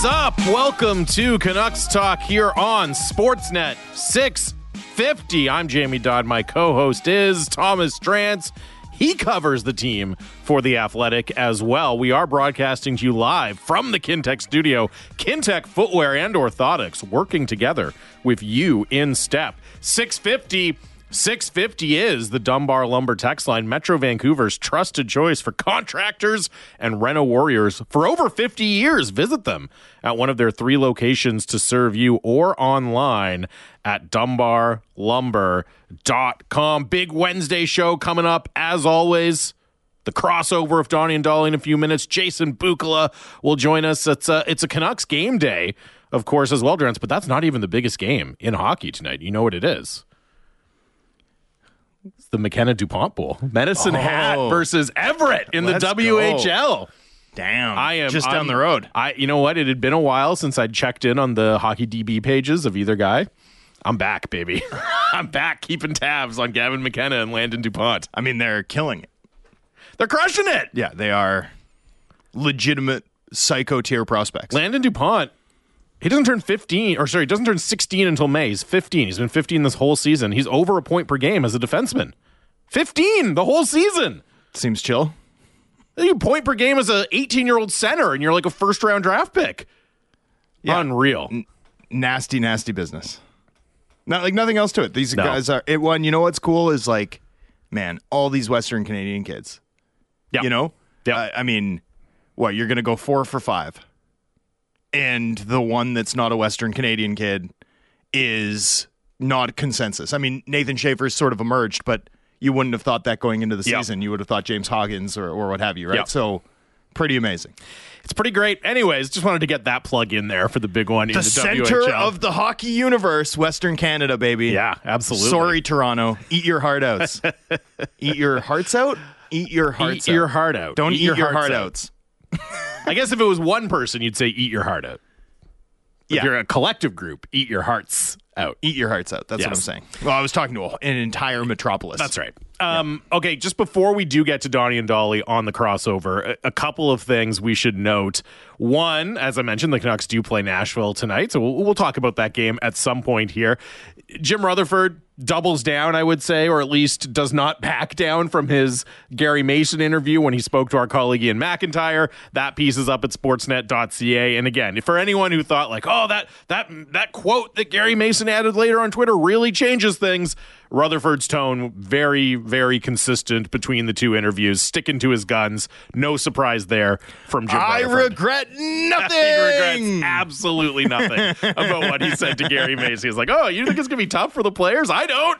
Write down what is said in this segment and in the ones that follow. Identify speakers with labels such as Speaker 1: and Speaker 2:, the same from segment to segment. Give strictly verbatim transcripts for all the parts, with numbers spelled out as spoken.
Speaker 1: What's up? Welcome to Canucks Talk here on Sportsnet six fifty. I'm Jamie Dodd. My co-host is Thomas Drance. He covers the team for The Athletic as well. We are broadcasting to you live from the Kintec studio. Kintec Footwear and Orthotics working together with you in step. six fifty six fifty is the Dunbar Lumber text line, Metro Vancouver's trusted choice for contractors and reno warriors for over fifty years. Visit them at one of their three locations to serve you or online at dunbar lumber dot com. Big Wednesday show coming up as always. The crossover of Donnie and Dolly in a few minutes. Jason Bukala will join us. It's a, it's a Canucks game day, of course, as well, Drance, but that's not even the biggest game in hockey tonight. You know what it is. It's the McKenna DuPont Bowl. Medicine
Speaker 2: oh,
Speaker 1: Hat versus Everett in the W H L.
Speaker 2: Go. Damn.
Speaker 1: I am
Speaker 2: just down
Speaker 1: I'm,
Speaker 2: the road.
Speaker 1: I you know what? It had been a while since I'd checked in on the hockey D B pages of either guy. I'm back, baby. I'm back keeping tabs on Gavin McKenna and Landon DuPont.
Speaker 2: I mean, they're killing it.
Speaker 1: They're crushing it.
Speaker 2: Yeah, they are legitimate psycho tier prospects.
Speaker 1: Landon DuPont, he doesn't turn fifteen, or sorry, he doesn't turn sixteen until May. He's fifteen. He's been fifteen this whole season. He's over a point per game as a defenseman. fifteen the whole season.
Speaker 2: Seems chill.
Speaker 1: You point per game as an eighteen-year-old center, and you're like a first-round draft pick. Yeah. Unreal.
Speaker 2: N- nasty, nasty business. Not like nothing else to it. These
Speaker 1: No.
Speaker 2: guys are it. One, you know what's cool is like, man, all these Western Canadian kids.
Speaker 1: Yeah.
Speaker 2: You know,
Speaker 1: yeah.
Speaker 2: I, I mean, what you're gonna go four for five, and the one that's not a Western Canadian kid is not consensus. I mean, Nathan Schaefer's sort of emerged, but you wouldn't have thought that going into the
Speaker 1: Yep.
Speaker 2: season. You would have thought James Hoggins or, or what have you, right?
Speaker 1: Yep.
Speaker 2: So, pretty amazing.
Speaker 1: It's pretty great. Anyways, just wanted to get that plug in there for the big one in
Speaker 2: The
Speaker 1: the
Speaker 2: center
Speaker 1: W H L.
Speaker 2: of the hockey universe, Western Canada, baby.
Speaker 1: Yeah, absolutely.
Speaker 2: Sorry, Toronto. Eat your heart outs. Eat your hearts out? Eat your hearts
Speaker 1: Eat
Speaker 2: out.
Speaker 1: your heart out.
Speaker 2: Don't eat, your,
Speaker 1: hearts
Speaker 2: heart
Speaker 1: out.
Speaker 2: outs.
Speaker 1: I guess if it was one person, you'd say eat your heart out. If
Speaker 2: Yeah.
Speaker 1: you're a collective group, eat your hearts out.
Speaker 2: Eat your hearts out. That's what I'm
Speaker 1: Yes.
Speaker 2: saying. Well, I was talking to a, an entire metropolis.
Speaker 1: That's right. Um, okay, just before we do get to Donnie and Dolly on the crossover, a, a couple of things we should note. One, as I mentioned, the Canucks do play Nashville tonight, so we'll, we'll talk about that game at some point here. Jim Rutherford doubles down, I would say, or at least does not back down from his Gary Mason interview when he spoke to our colleague Ian McIntyre. That piece is up at sportsnet dot c a. And again, for anyone who thought like, oh, that that that quote that Gary Mason added later on Twitter really changes things, Rutherford's tone very, very consistent between the two interviews, sticking to his guns. No surprise there from Jim
Speaker 2: I
Speaker 1: Rutherford.
Speaker 2: regret nothing.
Speaker 1: He regrets absolutely nothing about what he said to Gary Mason. He's like, oh, you think it's going to be tough for the players? I don't.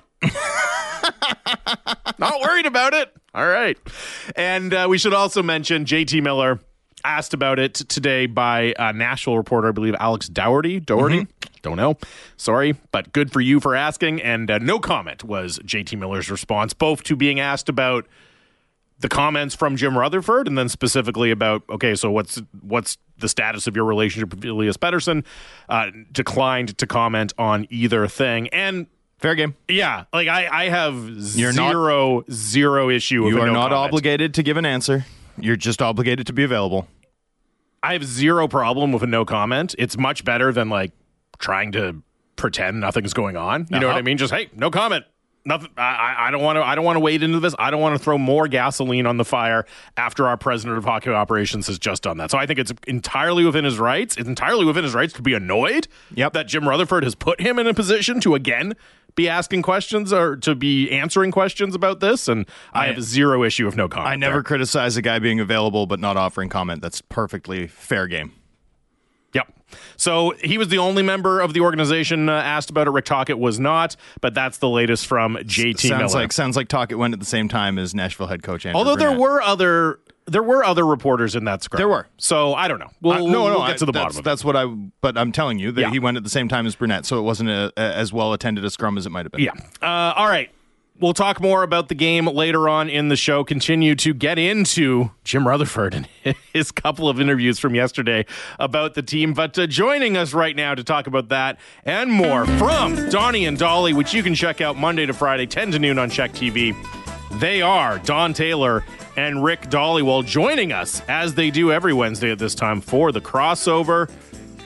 Speaker 1: Not worried about it. All right. And uh, we should also mention J T Miller asked about it today by a Nashville reporter, I believe Alex Dougherty. Dougherty? Mm-hmm. Don't know. Sorry, but good for you for asking. And uh, no comment was J T Miller's response, both to being asked about the comments from Jim Rutherford and then specifically about, okay, so what's what's the status of your relationship with Elias Pettersson? Uh, declined to comment on either thing. And
Speaker 2: fair game.
Speaker 1: yeah, like I, I have
Speaker 2: You're
Speaker 1: zero, not, zero issue with
Speaker 2: You
Speaker 1: a
Speaker 2: are
Speaker 1: no
Speaker 2: not
Speaker 1: comment.
Speaker 2: obligated to give an answer. You're just obligated to be available.
Speaker 1: I have zero problem with a no comment. It's much better than like trying to pretend nothing's going on. You know
Speaker 2: Uh-huh.
Speaker 1: what I mean? Just, hey, no comment. Nothing. I, I don't want to. I don't want to wade into this. I don't want to throw more gasoline on the fire after our president of hockey operations has just done that. So I think it's entirely within his rights. It's entirely within his rights to be annoyed
Speaker 2: Yep.
Speaker 1: that Jim Rutherford has put him in a position to again be asking questions or to be answering questions about this. And I, I have zero issue with no comment.
Speaker 2: I never
Speaker 1: there.
Speaker 2: criticize a guy being available but not offering comment. That's perfectly fair game.
Speaker 1: Yep. So he was the only member of the organization uh, asked about it. Rick Tocchet was not, but that's the latest from J T
Speaker 2: sounds
Speaker 1: Miller.
Speaker 2: like sounds like Tocchet went at the same time as Nashville head coach Andrew
Speaker 1: Although there
Speaker 2: Brunette.
Speaker 1: were other there were other reporters in that scrum.
Speaker 2: There were.
Speaker 1: So I don't know. We'll,
Speaker 2: Uh,
Speaker 1: we'll,
Speaker 2: no, no,
Speaker 1: we'll get
Speaker 2: I-
Speaker 1: to the
Speaker 2: that's,
Speaker 1: bottom of
Speaker 2: That's
Speaker 1: it.
Speaker 2: what I. But I'm telling you that
Speaker 1: Yeah.
Speaker 2: he went at the same time as Brunette, so it wasn't a, a, as well attended a scrum as it might have been.
Speaker 1: Yeah. Uh, all right. We'll talk more about the game later on in the show. Continue to get into Jim Rutherford and his couple of interviews from yesterday about the team. But uh, joining us right now to talk about that and more from Donnie and Dolly, which you can check out Monday to Friday, ten to noon on Check T V. They are Don Taylor and Rick Dollywell joining us as they do every Wednesday at this time for the crossover.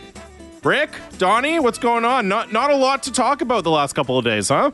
Speaker 1: Rick, Donnie, what's going on? Not not a lot to talk about the last couple of days, huh?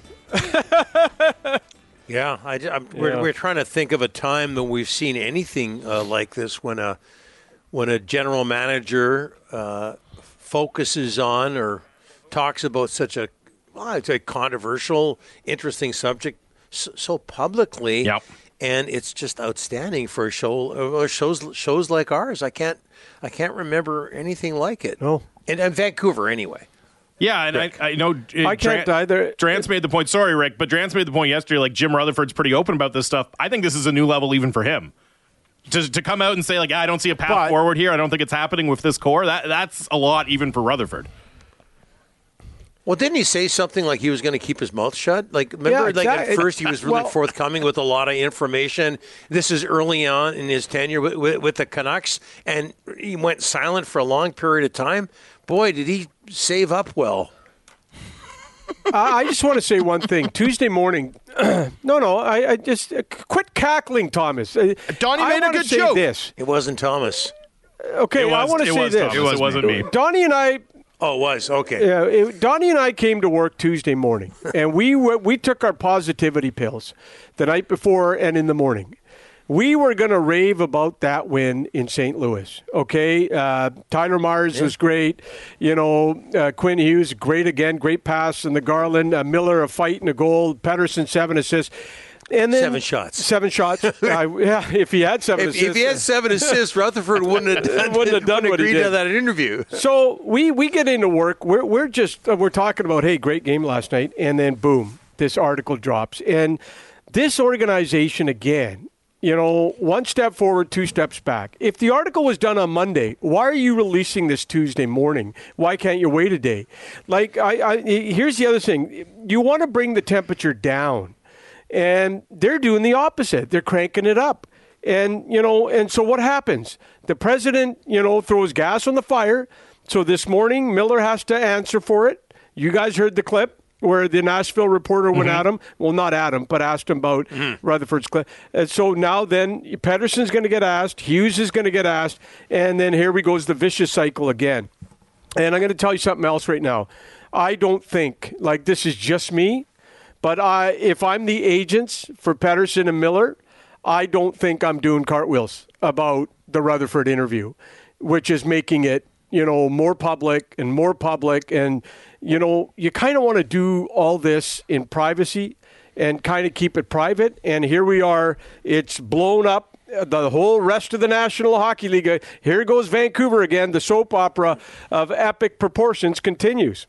Speaker 3: Yeah, I, I'm, we're,
Speaker 4: Yeah.
Speaker 3: we're trying to think of a time that we've seen anything uh, like this when a when a general manager uh, focuses on or talks about such a, well, I'd say controversial, interesting subject so, so publicly.
Speaker 1: Yep.
Speaker 3: And it's just outstanding for a show or shows shows like ours. I can't I can't remember anything like it.
Speaker 4: No.
Speaker 3: And, and Vancouver anyway.
Speaker 1: Yeah, and I, I know uh,
Speaker 4: I can't either.
Speaker 1: Drance made the point. Sorry, Rick, but Drance made the point yesterday. Like Jim Rutherford's pretty open about this stuff. I think this is a new level even for him. To to come out and say like, I don't see a path
Speaker 4: But-
Speaker 1: forward here. I don't think it's happening with this core. That that's a lot even for Rutherford.
Speaker 3: Well, didn't he say something like he was going to keep his mouth shut? Like, remember,
Speaker 4: Yeah,
Speaker 3: like
Speaker 4: exactly.
Speaker 3: at first he was really
Speaker 4: Well-
Speaker 3: forthcoming with a lot of information. This is early on in his tenure with, with, with the Canucks, and he went silent for a long period of time. Boy, did he save up well.
Speaker 4: I I just want to say one thing. Tuesday morning, no, no, I, I just uh, quit cackling, Thomas. Uh,
Speaker 2: Donnie
Speaker 4: I
Speaker 2: made a
Speaker 4: wanna
Speaker 2: good
Speaker 4: say
Speaker 2: joke.
Speaker 4: This.
Speaker 3: It wasn't Thomas.
Speaker 4: Okay,
Speaker 1: It
Speaker 4: I
Speaker 1: was-
Speaker 4: want to
Speaker 1: it
Speaker 4: say
Speaker 1: was
Speaker 4: this.
Speaker 1: Thomas. It, was, wasn't me.
Speaker 4: Donnie and I,
Speaker 3: Oh, it was? Okay.
Speaker 4: yeah, it, Donnie and I came to work Tuesday morning, and we were, we took our positivity pills the night before and in the morning. We were going to rave about that win in Saint Louis. Okay, uh, Tyler Myers yeah. was great. You know, uh, Quinn Hughes great again, great pass in the Garland. Uh, Miller a fight and a goal. Pedersen seven assists. And then
Speaker 3: Seven shots.
Speaker 4: Seven shots. uh, yeah, if he had seven
Speaker 3: If,
Speaker 4: assists.
Speaker 3: if he had seven assists, Rutherford wouldn't have done,
Speaker 4: Wouldn't have done what he
Speaker 3: agreed
Speaker 4: did.
Speaker 3: to that interview.
Speaker 4: So we, we get into work. We're we're just uh, we're talking about, hey, great game last night, and then boom, this article drops, and this organization again. You know, one step forward, two steps back. If the article was done on Monday, why are you releasing this Tuesday morning? Why can't you wait a day? Like, I, I here's the other thing: you want to bring the temperature down. And they're doing the opposite. They're cranking it up. And, you know, and so what happens? The president, you know, throws gas on the fire. So this morning, Miller has to answer for it. You guys heard the clip where the Nashville reporter went
Speaker 3: Mm-hmm.
Speaker 4: at him. Well, not at him, but asked him about mm-hmm. Rutherford's clip. And so now then Pedersen's going to get asked. Hughes is going to get asked. And then here we goes the vicious cycle again. And I'm going to tell you something else right now. I don't think, like this is just me, but I, if I'm the agents for Pedersen and Miller, I don't think I'm doing cartwheels about the Rutherford interview, which is making it, you know, more public and more public. And, you know, you kind of want to do all this in privacy and kind of keep it private. And here we are. It's blown up. The whole rest of the National Hockey League. Here goes Vancouver again. The soap opera of epic proportions continues.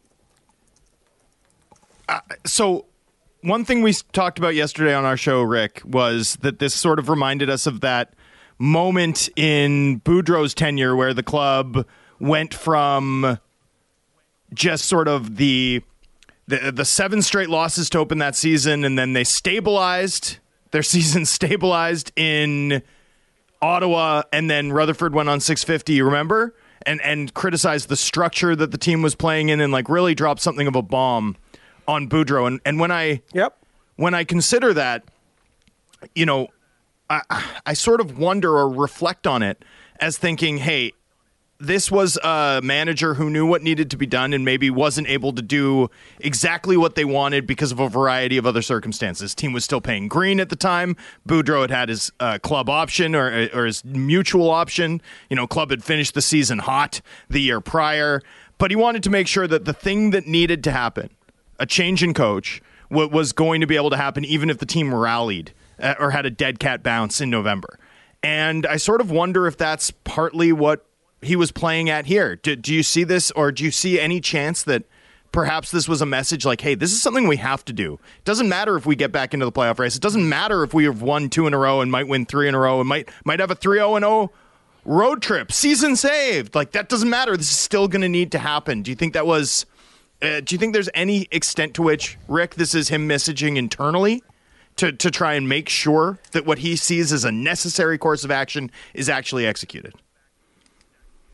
Speaker 2: Uh, so one thing we talked about yesterday on our show, Rick, was that this sort of reminded us of that moment in Boudreau's tenure where the club went from just sort of the, the the seven straight losses to open that season, and then they stabilized. Their season stabilized in Ottawa, and then Rutherford went on six fifty, you remember? And, and criticized the structure that the team was playing in and like really dropped something of a bomb on Boudreau. And and when I
Speaker 4: yep.
Speaker 2: when I consider that, you know, I I sort of wonder or reflect on it as thinking, hey, this was a manager who knew what needed to be done and maybe wasn't able to do exactly what they wanted because of a variety of other circumstances. Team was still paying green at the time. Boudreau had had his uh, club option or, or his mutual option. You know, club had finished the season hot the year prior, but he wanted to make sure that the thing that needed to happen, a change in coach, what was going to be able to happen even if the team rallied uh, or had a dead cat bounce in November. And I sort of wonder if that's partly what he was playing at here. Do, do you see this, or do you see any chance that perhaps this was a message like, hey, this is something we have to do. It doesn't matter if we get back into the playoff race. It doesn't matter if we have won two in a row and might win three in a row and might might have a three oh and oh road trip. Season saved. Like, that doesn't matter. This is still going to need to happen. Do you think that was... Uh, do you think there's any extent to which, Rick, this is him messaging internally to, to try and make sure that what he sees as a necessary course of action is actually executed?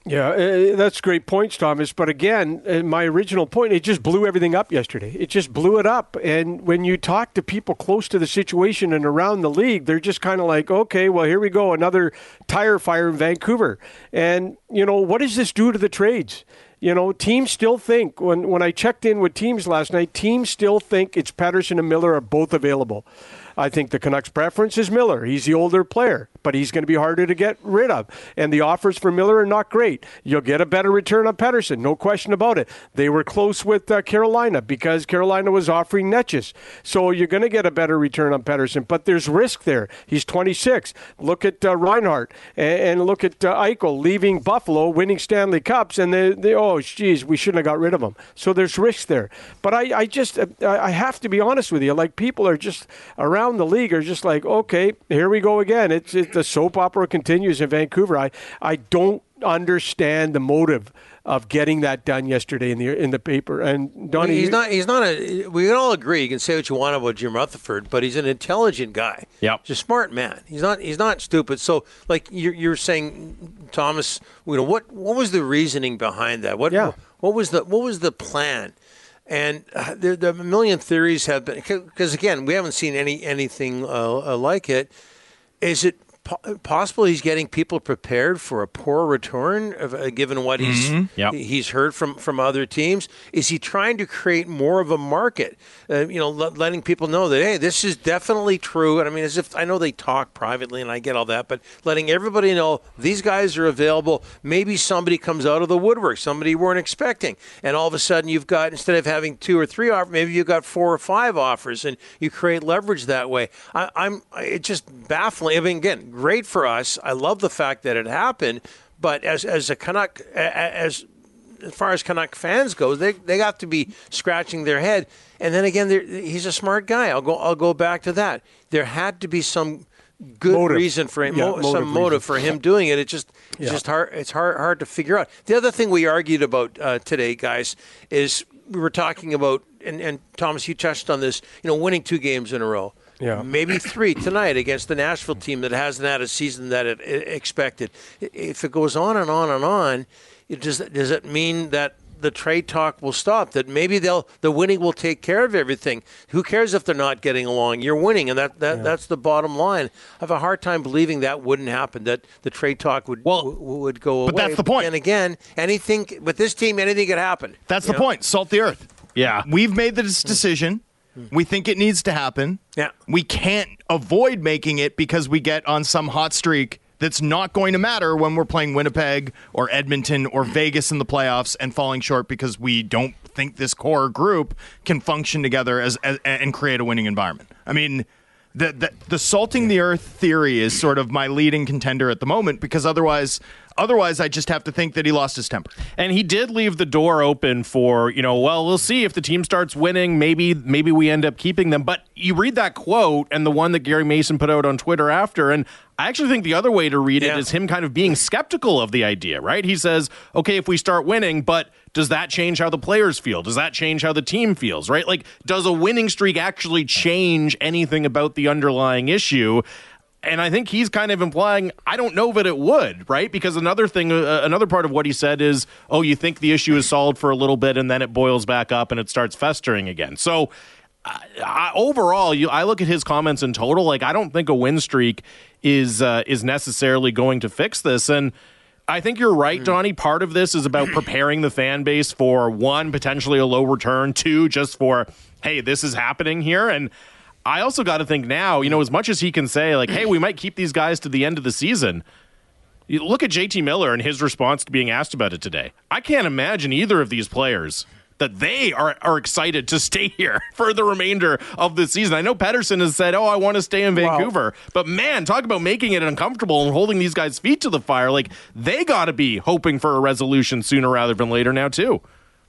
Speaker 4: Yeah, uh, that's great points, Thomas. But again, uh, my original point, it just blew everything up yesterday. It just blew it up. And when you talk to people close to the situation and around the league, they're just kind of like, okay, well, here we go, another tire fire in Vancouver. And, you know, what does this do to the trades? You know, teams still think, when, when I checked in with teams last night, teams still think it's Pettersson and Miller are both available. I think the Canucks' preference is Miller. He's the older player, but he's going to be harder to get rid of. And the offers for Miller are not great. You'll get a better return on Pettersson, no question about it. They were close with uh, Carolina because Carolina was offering Netjes. So you're going to get a better return on Pettersson, but there's risk there. He's twenty-six. Look at uh, Reinhart and, and look at uh, Eichel leaving Buffalo, winning Stanley Cups, and they, they oh, geez, we shouldn't have got rid of him. So there's risk there. But I, I just, uh, I have to be honest with you. Like, people are just around the league are just like, okay, here we go again. It's it, the soap opera continues in Vancouver. I I don't understand the motive of getting that done yesterday in the in the paper. And Donnie,
Speaker 3: he's
Speaker 4: you,
Speaker 3: not. He's not a. We can all agree. You can say what you want about Jim Rutherford, but he's an intelligent guy.
Speaker 1: Yep.
Speaker 3: He's a smart man. He's not. He's not stupid. So, like you're, you're saying, Thomas, you know, what what was the reasoning behind that? What
Speaker 4: Yeah.
Speaker 3: what was the what was the plan? And uh, there, there, a million theories have been, because again, we haven't seen any anything uh, uh, like it. Is it po- possible he's getting people prepared for a poor return, of, uh, given what he's
Speaker 1: Mm-hmm. Yep.
Speaker 3: he's heard from, from other teams? Is he trying to create more of a market? Uh, you know, l- letting people know that, hey, this is definitely true. And I mean, as if I know they talk privately, and I get all that, but letting everybody know these guys are available. Maybe somebody comes out of the woodwork, somebody you weren't expecting, and all of a sudden you've got, instead of having two or three offers, maybe you've got four or five offers, and you create leverage that way. I, I'm it's just baffling. I mean, again, great for us. I love the fact that it happened, but as as a Canuck, as as far as Canuck fans go, they they have to be scratching their head. And then again, he's a smart guy. I'll go I'll go back to that. There had to be some good
Speaker 4: Motive.
Speaker 3: reason for him,
Speaker 4: Yeah,
Speaker 3: mo-
Speaker 4: motive
Speaker 3: some motive
Speaker 4: reason.
Speaker 3: for him doing it. It just it's
Speaker 4: Yeah.
Speaker 3: just hard. It's hard hard to figure out. The other thing we argued about uh, today, guys, is we were talking about, and, and Thomas, you touched on this. You know, winning two games in a row.
Speaker 4: Yeah.
Speaker 3: Maybe three tonight against the Nashville team that hasn't had a season that it, it expected. If it goes on and on and on, it does does it mean that the trade talk will stop? That maybe they'll the winning will take care of everything? Who cares if they're not getting along? You're winning, and that, that yeah. that's the bottom line. I have a hard time believing that wouldn't happen. That the trade talk would well, w- would go
Speaker 2: but
Speaker 3: away.
Speaker 2: But that's the point.
Speaker 3: And again, anything with this team, anything could happen.
Speaker 2: That's the
Speaker 3: know?
Speaker 2: point. Salt the earth.
Speaker 1: Yeah,
Speaker 2: we've made this decision. We think it needs to happen.
Speaker 3: Yeah.
Speaker 2: We can't avoid making it because we get on some hot streak that's not going to matter when we're playing Winnipeg or Edmonton or Vegas in the playoffs and falling short because we don't think this core group can function together as, as and create a winning environment. I mean, the, the the salting the earth theory is sort of my leading contender at the moment because otherwise Otherwise, I just have to think that he lost his temper.
Speaker 1: And he did leave the door open for, you know, well, we'll see if the team starts winning. Maybe maybe we end up keeping them. But you read that quote and the one that Gary Mason put out on Twitter after, and I actually think the other way to read it
Speaker 3: yeah.
Speaker 1: is him kind of being skeptical of the idea, right? He says, okay, if we start winning, but does that change how the players feel? Does that change how the team feels, right? Like, does a winning streak actually change anything about the underlying issue? And I think he's kind of implying, I don't know that it would, right? Because another thing, uh, another part of what he said is, oh, you think the issue is solved for a little bit and then it boils back up and it starts festering again. So uh, I, overall, you, I look at his comments in total, like I don't think a win streak is uh, is necessarily going to fix this. And I think you're right, Donnie. Part of this is about preparing the fan base for, one, potentially a low return, two, just for, hey, this is happening here. And I also got to think now, you know, as much as he can say, like, hey, we might keep these guys to the end of the season. You look at J T Miller and his response to being asked about it today. I can't imagine either of these players that they are, are excited to stay here for the remainder of the season. I know Pettersson has said, oh, I want to stay in Vancouver. Wow. But, man, talk about making it uncomfortable and holding these guys' feet to the fire. Like, they got to be hoping for a resolution sooner rather than later now, too.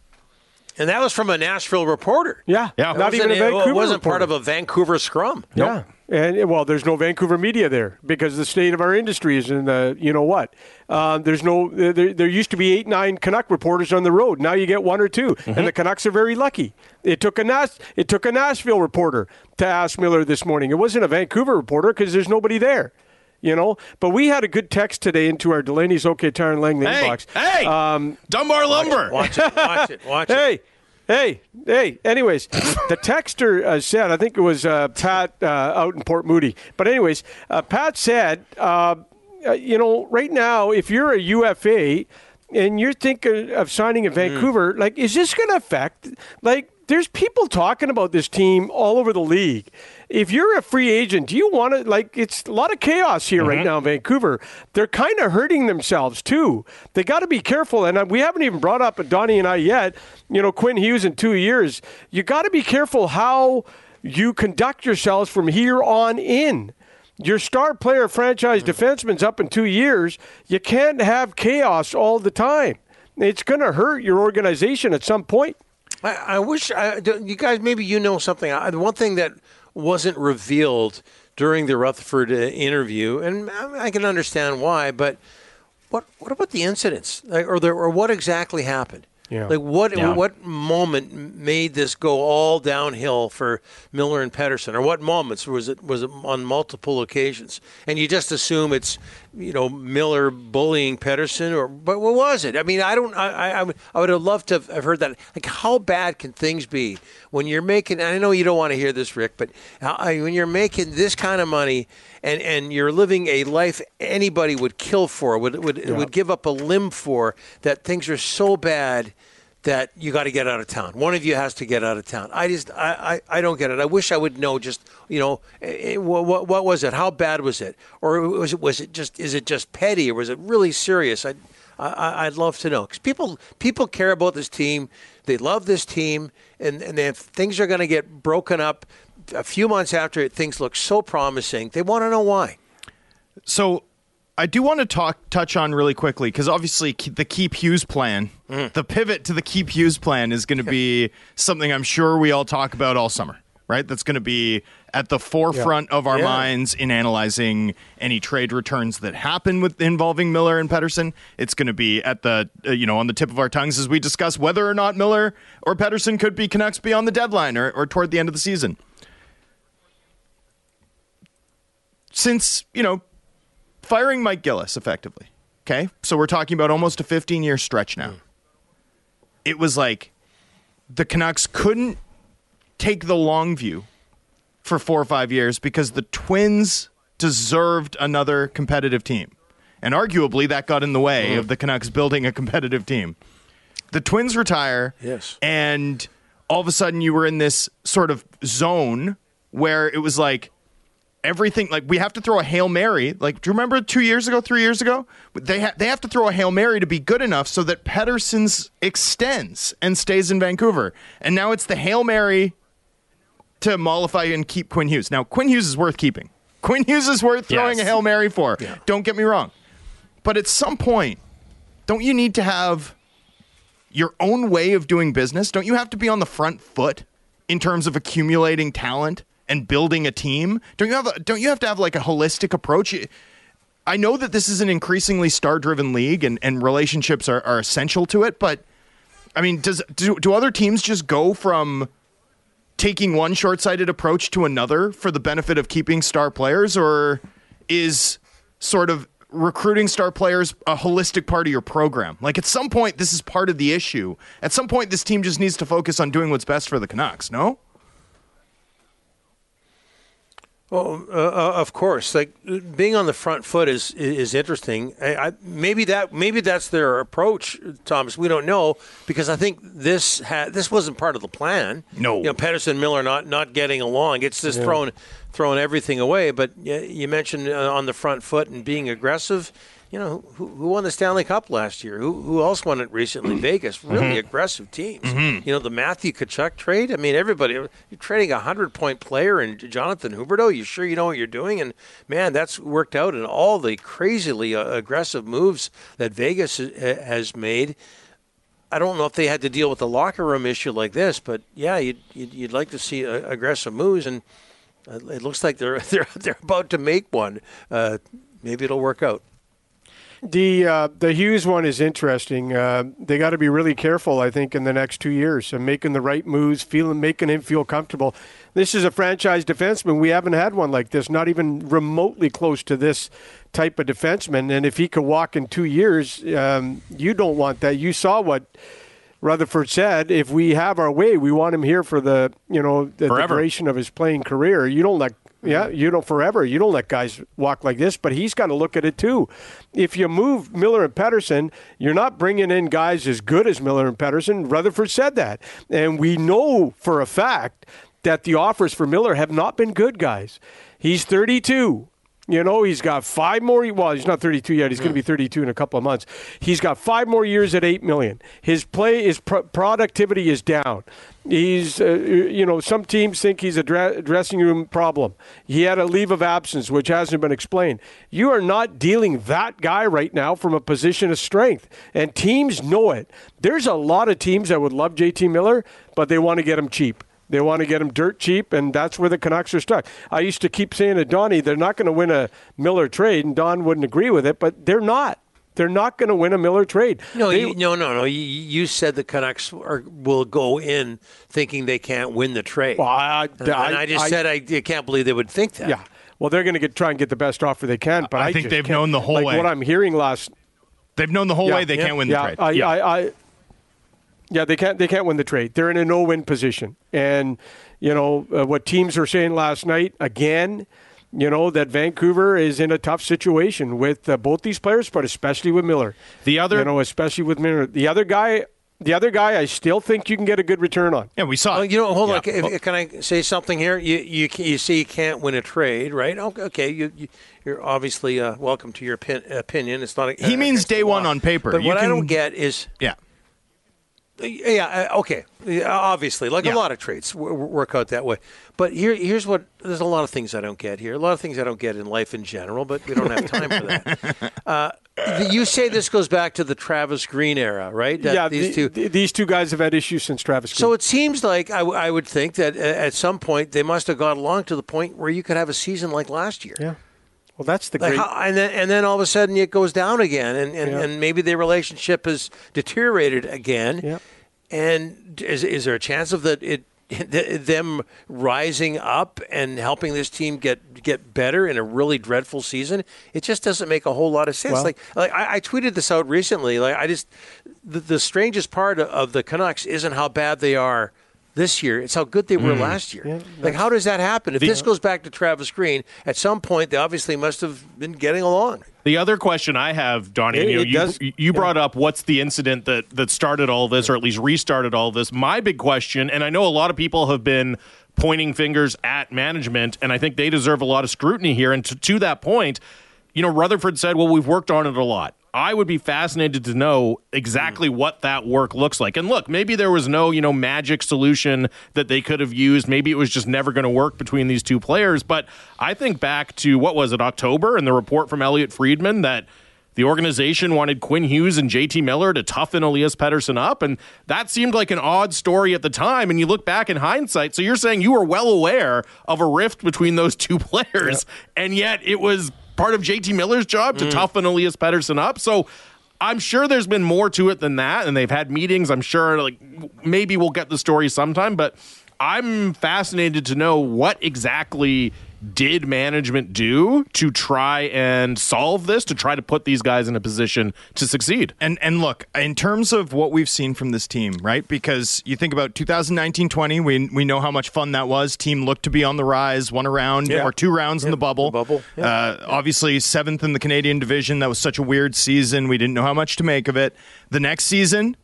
Speaker 3: And that was from a Nashville reporter.
Speaker 4: Yeah,
Speaker 1: yeah.
Speaker 4: Not even a Vancouver
Speaker 3: It wasn't
Speaker 4: reporter.
Speaker 3: part of a Vancouver scrum.
Speaker 4: Yeah. And, well, there's no Vancouver media there because the state of our industry is in the, you know what. Uh, there's no, there, there used to be eight, nine Canuck reporters on the road. Now you get one or two. Mm-hmm. And the Canucks are very lucky. It took a Nas- it took a Nashville reporter to ask Miller this morning. It wasn't a Vancouver reporter because there's nobody there. You know, but we had a good text today into our Delaney's OK Tire and Langley
Speaker 1: Hey,
Speaker 4: inbox.
Speaker 1: hey,
Speaker 4: Um,
Speaker 1: Dunbar Lumber.
Speaker 3: Watch it, watch it, watch it.
Speaker 4: hey, hey, hey. Anyways, the texter uh, said, I think it was uh, Pat uh, out in Port Moody. But anyways, uh, Pat said, uh, uh, you know, right now, if you're a U F A and you're thinking of signing in Vancouver,
Speaker 3: Mm.
Speaker 4: like, is this going to affect, like, there's people talking about this team all over the league. If you're a free agent, do you want to, like, it's a lot of chaos here right now in Vancouver. They're kind of hurting themselves, too. They got to be careful. And uh, we haven't even brought up, Donnie and I yet, you know, Quinn Hughes in two years. You got to be careful how you conduct yourselves from here on in. Your star player, franchise defenseman's up in two years. You can't have chaos all the time. It's going to hurt your organization at some point.
Speaker 3: I, I wish I, you guys, maybe you know something. I, the one thing that wasn't revealed during the Rutherford uh, interview, and I, I can understand why, but what what about the incidents, like, or the, or what exactly happened?
Speaker 4: Yeah.
Speaker 3: Like what
Speaker 1: Yeah.
Speaker 3: what moment made this go all downhill for Miller and Pettersson, or what moments was it was it on multiple occasions? And you just assume it's, you know, Miller bullying Pettersson, or but what was it? I mean, I don't. I I, I would have loved to have have heard that. Like, how bad can things be when you're making? And I know you don't want to hear this, Rick, but how, I- when you're making this kind of money and and you're living a life anybody would kill for, would would would give up a limb for, that things are so bad that you got to get out of town. One of you has to get out of town. I just, I, I, I don't get it. I wish I would know. Just, you know, eh, eh, what, what was it? How bad was it? Or was it, was it just, is it just petty, or was it really serious? I, I, I'd love to know, because people, people care about this team. They love this team, and and if things are going to get broken up a few months after things look so promising, they want to know why.
Speaker 2: So I do want to talk touch on really quickly, because obviously ke- the Keep Hughes plan,
Speaker 3: Mm.
Speaker 2: the pivot to the Keep Hughes plan is going to be something I'm sure we all talk about all summer, right? That's going to be at the forefront of our
Speaker 3: Yeah.
Speaker 2: minds in analyzing any trade returns that happen with involving Miller and Pettersson. It's going to be at the uh, you know on the tip of our tongues as we discuss whether or not Miller or Pettersson could be Canucks beyond the deadline or, or toward the end of the season. Since, you know, firing Mike Gillis effectively, okay? So we're talking about almost a fifteen-year stretch now. It was like the Canucks couldn't take the long view for four or five years because the Twins deserved another competitive team. And arguably that got in the way of the Canucks building a competitive team. The Twins retire.
Speaker 3: Yes.
Speaker 2: And all of a sudden you were in this sort of zone where it was like, everything, like, we have to throw a Hail Mary. Like, do you remember two years ago, three years ago? They, ha- they have to throw a Hail Mary to be good enough so that Pettersson's extends and stays in Vancouver. And now it's the Hail Mary to mollify and keep Quinn Hughes. Now, Quinn Hughes is worth keeping. Quinn Hughes is worth throwing
Speaker 1: Yes.
Speaker 2: a Hail Mary for. Don't get me wrong. But at some point, don't you need to have your own way of doing business? Don't you have to be on the front foot in terms of accumulating talent and building a team? Don't you have a, don't you have to have like a holistic approach? I know that this is an increasingly star-driven league, and, and relationships are, are essential to it, but I mean, does do, do other teams just go from taking one short-sighted approach to another for the benefit of keeping star players, or is sort of recruiting star players a holistic part of your program? Like, at some point, this is part of the issue. At some point, this team just needs to focus on doing what's best for the Canucks, no?
Speaker 3: Well, uh, uh, of course, like, being on the front foot is is interesting. I, I, maybe that maybe that's their approach, Thomas. We don't know, because I think this ha- this wasn't part of the plan.
Speaker 2: No.
Speaker 3: you know, Pettersson, Miller not not getting along. It's just throwing throwing everything away. But you, you mentioned uh, on the front foot and being aggressive. You know, who, who won the Stanley Cup last year? Who who else won it recently? Vegas. Really aggressive teams. You know, the Matthew Tkachuk trade. I mean, everybody. You're trading a hundred-point player and Jonathan Huberdeau. You sure you know what you're doing? And, man, that's worked out in all the crazily uh, aggressive moves that Vegas ha- has made. I don't know if they had to deal with the locker room issue like this, but, yeah, you'd, you'd, you'd like to see uh, aggressive moves, and uh, it looks like they're, they're, they're about to make one. Uh, maybe it'll work out.
Speaker 4: The uh, the Hughes one is interesting. Uh, they got to be really careful, I think, in the next two years and making the right moves, feeling, making him feel comfortable. This is a franchise defenseman. We haven't had one like this, not even remotely close to this type of defenseman. And if he could walk in two years, um, you don't want that. You saw what Rutherford said. If we have our way, we want him here for the you know the, the duration of his playing career. You don't let. Yeah, you don't forever. You don't let guys walk like this, but he's got to look at it too. If you move Miller and Pettersson, you're not bringing in guys as good as Miller and Pettersson. Rutherford said that. And we know for a fact that the offers for Miller have not been good, guys. He's thirty-two. You know, he's got five more. Well, he's not thirty-two yet. He's going to be thirty-two in a couple of months. He's got five more years at eight million dollars. His play, his pro- productivity is down. He's, uh, you know, some teams think he's a dra- dressing room problem. He had a leave of absence, which hasn't been explained. You are not dealing that guy right now from a position of strength, and teams know it. There's a lot of teams that would love J T Miller, but they want to get him cheap. They want to get him dirt cheap, and that's where the Canucks are stuck. I used to keep saying to Donnie, they're not going to win a Miller trade, and Don wouldn't agree with it, but they're not. They're not going to win a Miller trade.
Speaker 3: No,
Speaker 4: they,
Speaker 3: you, no, no, no. You, you said the Canucks are, will go in thinking they can't win the trade.
Speaker 4: Well, I, I,
Speaker 3: and, I, and I just I, said I, I can't believe they would think that.
Speaker 4: Yeah. Well, they're going to get try and get the best offer they can, but I,
Speaker 2: I think
Speaker 4: just
Speaker 2: they've
Speaker 4: can't.
Speaker 2: known the whole
Speaker 4: like
Speaker 2: way.
Speaker 4: What I'm hearing last,
Speaker 2: they've known the whole
Speaker 4: yeah,
Speaker 2: way they
Speaker 3: yeah,
Speaker 2: can't win
Speaker 4: yeah,
Speaker 2: the trade.
Speaker 4: I,
Speaker 2: yeah,
Speaker 4: I, I, yeah, they can't. They can't win the trade. They're in a no-win position, and you know uh, what teams were saying last night again. You know, that Vancouver is in a tough situation with uh, both these players, but especially with Miller.
Speaker 1: The other,
Speaker 4: you know, especially with Miller. The other guy, the other guy, I still think you can get a good return on.
Speaker 2: Yeah, we saw.
Speaker 3: Well,
Speaker 2: it.
Speaker 3: you know, hold
Speaker 2: yeah.
Speaker 3: on. Can, if, can I say something here? You you you say you can't win a trade, right? Okay, okay. You, you you're obviously uh, welcome to your pin, opinion. It's not. A,
Speaker 2: he
Speaker 3: uh,
Speaker 2: means day one on paper.
Speaker 3: But
Speaker 2: you
Speaker 3: what
Speaker 2: can,
Speaker 3: I don't get is
Speaker 2: yeah.
Speaker 3: Yeah, okay. Yeah, obviously, like
Speaker 2: yeah.
Speaker 3: a lot of trades w- work out that way. But here, here's what – there's a lot of things I don't get here. A lot of things I don't get in life in general, but we don't have time for that. Uh, you say this goes back to the Travis Green era, right? That
Speaker 4: yeah,
Speaker 3: these
Speaker 4: the,
Speaker 3: two.
Speaker 4: These two guys have had issues since Travis Green.
Speaker 3: So it seems like I, w- I would think that at some point they must have got along to the point where you could have a season like last year.
Speaker 4: Yeah. Well, that's the
Speaker 3: like
Speaker 4: great.
Speaker 3: how, and then and then all of a sudden it goes down again, and, and,
Speaker 4: Yeah.
Speaker 3: and maybe their relationship has deteriorated again.
Speaker 4: Yeah.
Speaker 3: And is is there a chance of that it them rising up and helping this team get get better in a really dreadful season? It just doesn't make a whole lot of sense.
Speaker 4: Well,
Speaker 3: like like I, I tweeted this out recently. Like I just the, the strangest part of the Canucks isn't how bad they are this year. It's how good they were mm. last year. Yeah, like, how does that happen? If the, this goes back to Travis Green, at some point they obviously must have been getting along.
Speaker 1: The other question I have, Donnie,
Speaker 4: it,
Speaker 1: you,
Speaker 4: it
Speaker 1: you,
Speaker 4: does,
Speaker 1: you brought yeah. up what's the incident that, that started all this, or at least restarted all this. My big question, and I know a lot of people have been pointing fingers at management, and I think they deserve a lot of scrutiny here. And to, to that point, you know, Rutherford said, well, we've worked on it a lot. I would be fascinated to know exactly what that work looks like. And look, maybe there was no, you know, magic solution that they could have used. Maybe it was just never going to work between these two players. But I think back to, what was it, October, and the report from Elliot Friedman that the organization wanted Quinn Hughes and J T Miller to toughen Elias Pettersson up. And that seemed like an odd story at the time. And you look back in hindsight. So you're saying you were well aware of a rift between those two players. Yeah. And yet it was part of J T Miller's job to mm. toughen Elias Pettersson up. So I'm sure there's been more to it than that, and they've had meetings. I'm sure, like, maybe we'll get the story sometime, but I'm fascinated to know what exactly did management do to try and solve this, to try to put these guys in a position to succeed.
Speaker 2: And and look, in terms of what we've seen from this team, right? Because you think about two thousand nineteen twenty, we we know how much fun that was. Team looked to be on the rise, one round yeah. or two rounds yeah. in the bubble.
Speaker 3: The bubble. Yeah.
Speaker 2: Uh, obviously, seventh in the Canadian division. That was such a weird season. We didn't know how much to make of it. The next season,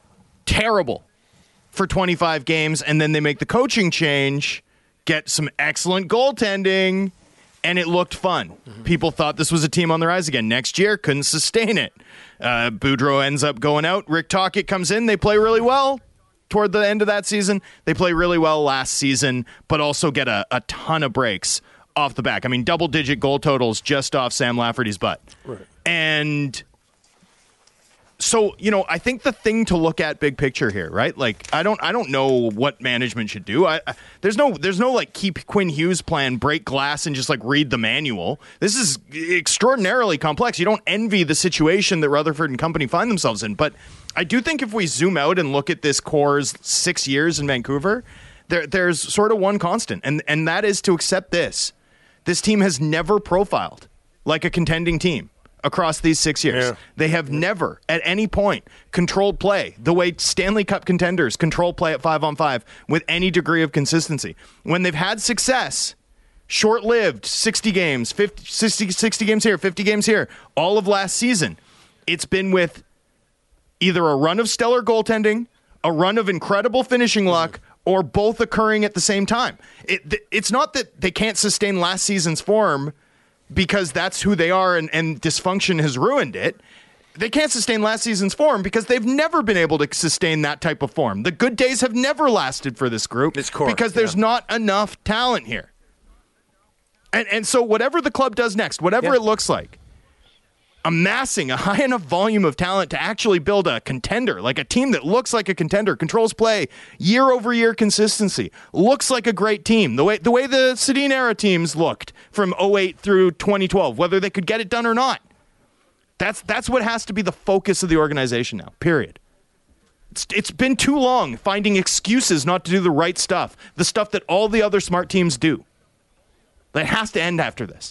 Speaker 2: terrible for twenty-five games, and then they make the coaching change, get some excellent goaltending, and it looked fun. Mm-hmm. People thought this was a team on the rise again. Next year, couldn't sustain it. Uh, Boudreau ends up going out. Rick Tocchet comes in. They play really well toward the end of that season. They play really well last season, but also get a, a ton of breaks off the back. I mean, double-digit goal totals just off Sam Lafferty's butt.
Speaker 3: Right.
Speaker 2: And So, you know, I think the thing to look at big picture here, right? Like, I don't, I don't know what management should do. I, I there's no, there's no like keep Quinn Hughes plan, break glass, and just like read the manual. This is extraordinarily complex. You don't envy the situation that Rutherford and company find themselves in. But I do think if we zoom out and look at this core's six years in Vancouver, there, there's sort of one constant, and and that is to accept this: this team has never profiled like a contending team. Across these six years.
Speaker 3: Yeah.
Speaker 2: They have never, at any point, controlled play the way Stanley Cup contenders control play at five on five with any degree of consistency. When they've had success, short-lived, sixty games, fifty, sixty, sixty games here, fifty games here, all of last season, it's been with either a run of stellar goaltending, a run of incredible finishing luck, or both occurring at the same time. It, it's not that they can't sustain last season's form because that's who they are and, and dysfunction has ruined it. They can't sustain last season's form because they've never been able to sustain that type of form. The good days have never lasted for this group
Speaker 3: It's core,
Speaker 2: because there's
Speaker 3: yeah.
Speaker 2: not enough talent here. And and so whatever the club does next, whatever
Speaker 3: Yeah.
Speaker 2: it looks like, amassing a high enough volume of talent to actually build a contender, like a team that looks like a contender, controls play, year over year consistency, looks like a great team. The way the way the Sedin era teams looked from oh eight through twenty twelve, whether they could get it done or not. That's that's what has to be the focus of the organization now, period. It's, it's been too long finding excuses not to do the right stuff, the stuff that all the other smart teams do. That has to end after this.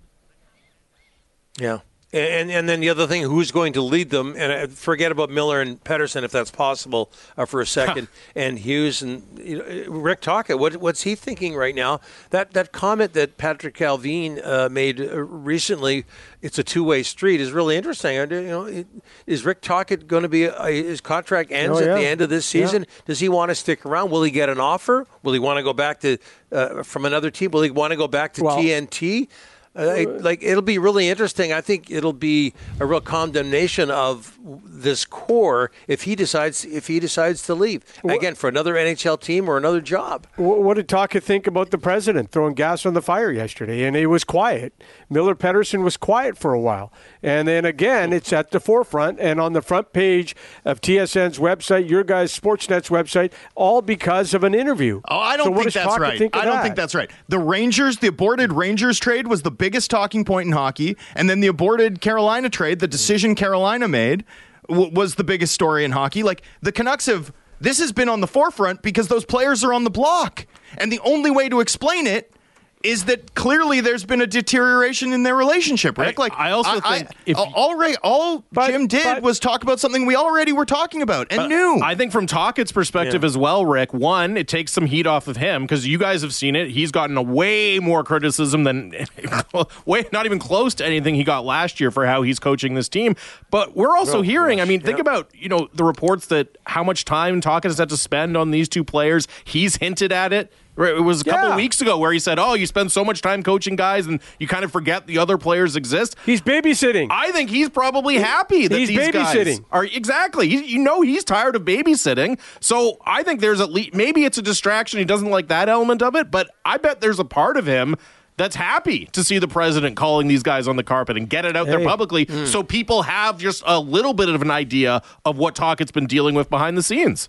Speaker 3: Yeah. And and then the other thing, who's going to lead them? And uh, forget about Miller and Pettersson, if that's possible, uh, for a second. And Hughes and you know, Rick Tocchet, what, what's he thinking right now? That that comment that Patrick Calvin uh, made uh, recently, it's a two-way street, is really interesting. You know, it, is Rick Tocchet going to be uh, his contract ends
Speaker 4: Oh, yeah.
Speaker 3: at the end of this season?
Speaker 4: Yeah.
Speaker 3: Does he want to stick around? Will he get an offer? Will he want to go back to uh, from another team? Will he want to go back to
Speaker 4: Well,
Speaker 3: T N T? Uh, like it'll be really interesting. I think it'll be a real condemnation of this core if he decides if he decides to leave again for another N H L team or another job.
Speaker 4: Wh- What did Tocchet think about the president throwing gas on the fire yesterday? And he was quiet. Miller Pettersson was quiet for a while. And then again, it's at the forefront and on the front page of T S N's website, your guys' Sportsnet's website, all because of an interview.
Speaker 2: Oh, I don't
Speaker 4: So what
Speaker 2: think
Speaker 4: does
Speaker 2: that's
Speaker 4: Tocchet
Speaker 2: right.
Speaker 4: think of
Speaker 2: I don't
Speaker 4: that?
Speaker 2: think that's right. The Rangers, the aborted Rangers trade was the biggest talking point in hockey, and then the aborted Carolina trade, the decision Carolina made, w- was the biggest story in hockey. Like, the Canucks have, this has been on the forefront because those players are on the block. And the only way to explain it is that clearly there's been a deterioration in their relationship, Rick.
Speaker 1: I-
Speaker 2: Like
Speaker 1: I also think if-
Speaker 2: all, already, all
Speaker 4: But-
Speaker 2: Jim did
Speaker 4: but-
Speaker 2: was talk about something we already were talking about and knew.
Speaker 1: I think from Tocchet's perspective
Speaker 3: Yeah.
Speaker 1: as well, Rick, one, it takes some heat off of him because you guys have seen it. He's gotten a way more criticism than, way not even close to anything he got last year for how he's coaching this team. But we're also
Speaker 3: Real
Speaker 1: hearing, I
Speaker 3: rush,
Speaker 1: mean, think
Speaker 3: yeah.
Speaker 1: about, you know, the reports that how much time Tocchet has had to spend on these two players. He's hinted at it. It was a couple
Speaker 4: Yeah.
Speaker 1: weeks ago where he said, oh, you spend so much time coaching guys and you kind of forget the other players exist.
Speaker 4: He's babysitting.
Speaker 1: I think he's probably happy that
Speaker 4: He's
Speaker 1: these guys
Speaker 4: babysitting.
Speaker 1: are exactly. He, you know, he's tired of babysitting. So I think there's at least maybe it's a distraction. He doesn't like that element of it, but I bet there's a part of him that's happy to see the president calling these guys on the carpet and get it out there
Speaker 4: Hey.
Speaker 1: publicly, so people have just a little bit of an idea of what Tocchet's been dealing with behind the scenes.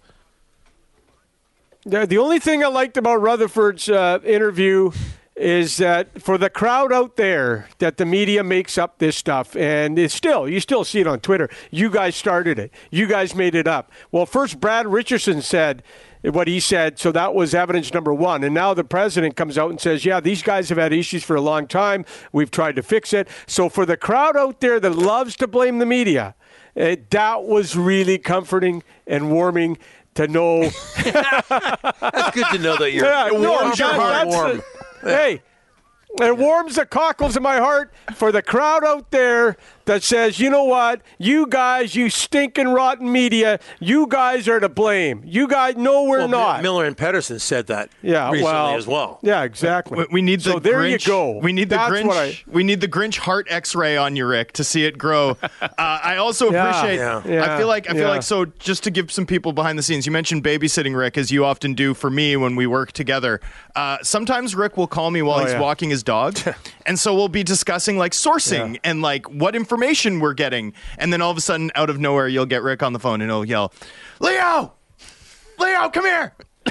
Speaker 4: The the only thing I liked about Rutherford's uh, interview is that for the crowd out there, that the media makes up this stuff, and it's still, you still see it on Twitter. You guys started it. You guys made it up. Well, first Brad Richardson said what he said, so that was evidence number one. And now the president comes out and says, yeah, these guys have had issues for a long time. We've tried to fix it. So for the crowd out there that loves to blame the media, uh, that was really comforting and warming to know.
Speaker 3: That's good to know that you're
Speaker 4: Yeah,
Speaker 3: it
Speaker 4: no,
Speaker 3: warms your
Speaker 4: that-
Speaker 3: heart
Speaker 4: that's
Speaker 3: warm.
Speaker 4: the- hey, it warms the cockles in my heart for the crowd out there that says, you know what, you guys, you stinking rotten media, you guys are to blame. You guys, no, we're
Speaker 3: Well,
Speaker 4: not.
Speaker 3: Miller and Pettersson said that
Speaker 4: yeah,
Speaker 3: recently
Speaker 4: well,
Speaker 3: as well.
Speaker 4: Yeah, exactly.
Speaker 2: We- We need the
Speaker 4: so there
Speaker 2: Grinch,
Speaker 4: you go.
Speaker 2: We need the
Speaker 4: That's
Speaker 2: Grinch.
Speaker 4: what I-
Speaker 2: We need the Grinch heart X-ray on you, Rick, to see it grow. uh, I also
Speaker 4: Yeah.
Speaker 2: appreciate.
Speaker 3: Yeah.
Speaker 4: Yeah.
Speaker 2: I feel like I feel
Speaker 4: Yeah.
Speaker 2: like so. Just to give some people behind the scenes, you mentioned babysitting, Rick, as you often do for me when we work together. Uh, sometimes Rick will call me while
Speaker 4: Oh,
Speaker 2: he's
Speaker 4: yeah.
Speaker 2: walking his dog. And so we'll be discussing like sourcing
Speaker 4: Yeah.
Speaker 2: and like what information we're getting. And then all of a sudden, out of nowhere, you'll get Rick on the phone and he'll yell, Leo, Leo, come here.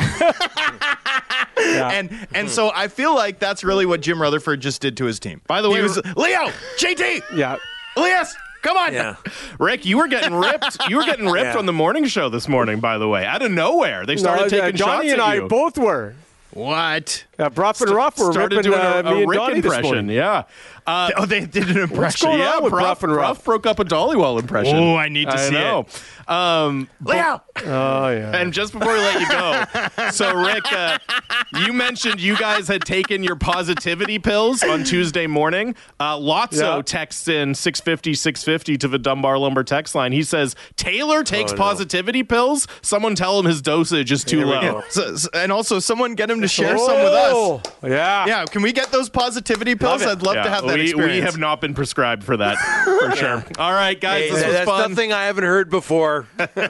Speaker 4: Yeah.
Speaker 2: And and so I feel like that's really what Jim Rutherford just did to his team.
Speaker 1: By the way,
Speaker 2: he was Leo, J T,
Speaker 4: Yeah.
Speaker 2: Elias, come on.
Speaker 3: Yeah.
Speaker 1: Rick, you were getting ripped. You were getting ripped
Speaker 3: Yeah.
Speaker 1: on the morning show this morning, by the way. Out of nowhere. They started
Speaker 4: No, uh,
Speaker 1: taking
Speaker 4: Donnie
Speaker 1: shots
Speaker 4: and
Speaker 1: at
Speaker 4: I
Speaker 1: you.
Speaker 4: both were.
Speaker 2: What?
Speaker 4: Uh, Brough and Ruff were
Speaker 1: started
Speaker 4: ripping
Speaker 1: doing
Speaker 4: uh,
Speaker 1: a, a
Speaker 4: me and
Speaker 1: Rick
Speaker 4: Donnie this
Speaker 1: impression.
Speaker 4: morning.
Speaker 1: Yeah. Uh,
Speaker 2: Oh, they did an impression.
Speaker 4: going
Speaker 1: yeah,
Speaker 4: on with
Speaker 1: Brough,
Speaker 4: Brough and Ruff?
Speaker 1: Brough broke up a Dollywall impression.
Speaker 2: Oh, I need to
Speaker 1: I
Speaker 2: see
Speaker 1: know.
Speaker 2: it.
Speaker 1: Um,
Speaker 2: Leo.
Speaker 4: Oh, yeah.
Speaker 1: And just before we let you go, so Rick, uh, you mentioned you guys had taken your positivity pills on Tuesday morning. Uh, Lotso
Speaker 4: Yeah.
Speaker 1: texts in six fifty, six fifty to the Dunbar Lumber text line. He says, Taylor takes
Speaker 3: no.
Speaker 1: positivity pills. Someone tell him his dosage is too
Speaker 3: Here we
Speaker 1: low.
Speaker 3: go.
Speaker 2: So, so- and also, someone get him to share some with us.
Speaker 4: Oh, Yeah.
Speaker 2: Yeah, can we get those positivity pills?
Speaker 4: it.
Speaker 2: I'd love to
Speaker 1: Yeah,
Speaker 2: have that
Speaker 1: we,
Speaker 2: experience.
Speaker 1: we have not been prescribed for that, for sure. All right, guys,
Speaker 3: Hey,
Speaker 1: this was
Speaker 3: that's
Speaker 1: fun.
Speaker 3: nothing I haven't heard before.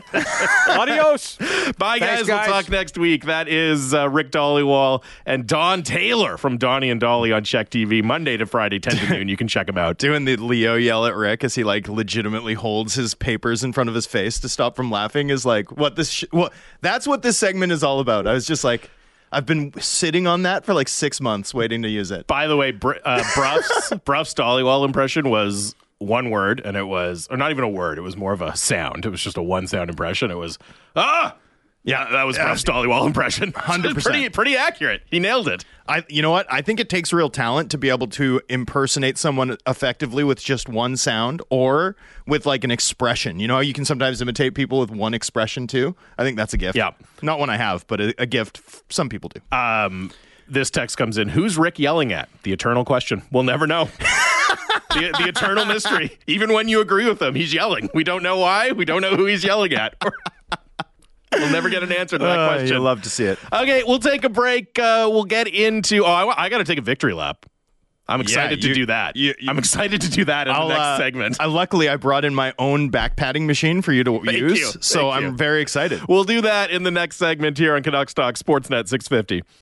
Speaker 4: Adios.
Speaker 1: Bye, guys.
Speaker 3: Thanks,
Speaker 1: We'll
Speaker 3: guys.
Speaker 1: talk next week. That is uh, Rick Dollywall and Don Taylor from Donnie and Dolly on Check T V, Monday to Friday, ten to noon. You can check them out.
Speaker 2: Doing the Leo yell at Rick as he like legitimately holds his papers in front of his face to stop from laughing is like what this sh- what that's what this segment is all about. I was just like, I've been sitting on that for like six months waiting to use it.
Speaker 1: By the way, Br- uh, Bruff's, Bruff's Dollywall impression was one word, and it was, or not even a word, it was more of a sound. It was just a one sound impression. It was, ah! Yeah, that was Bruff's Dollywall impression.
Speaker 2: one hundred percent.
Speaker 1: Pretty, pretty accurate. He nailed it.
Speaker 2: I, you know what? I think it takes real talent to be able to impersonate someone effectively with just one sound or with like an expression. You know, how you can sometimes imitate people with one expression too. I think that's a gift.
Speaker 1: Yeah.
Speaker 2: Not one I have, but a, a gift. Some people do.
Speaker 1: Um, this text comes in. Who's Rick yelling at? The eternal question. We'll never know. the, the eternal mystery. Even when you agree with him, he's yelling. We don't know why. We don't know who he's yelling at. We'll never get an answer to that
Speaker 2: Uh,
Speaker 1: question.
Speaker 2: you'll love to see it.
Speaker 1: Okay, we'll take a break. Uh, we'll get into. Oh, I, I got to take a victory lap. I'm excited
Speaker 2: you-
Speaker 1: to do that.
Speaker 2: you- you-
Speaker 1: I'm excited to do that in
Speaker 2: I'll,
Speaker 1: the next
Speaker 2: uh,
Speaker 1: segment.
Speaker 2: I, luckily, I brought in my own back padding machine for you to
Speaker 1: Thank
Speaker 2: use.
Speaker 1: you.
Speaker 2: So
Speaker 1: Thank
Speaker 2: I'm
Speaker 1: you.
Speaker 2: very excited.
Speaker 1: We'll do that in the next segment here on Canucks Talk Sportsnet six fifty.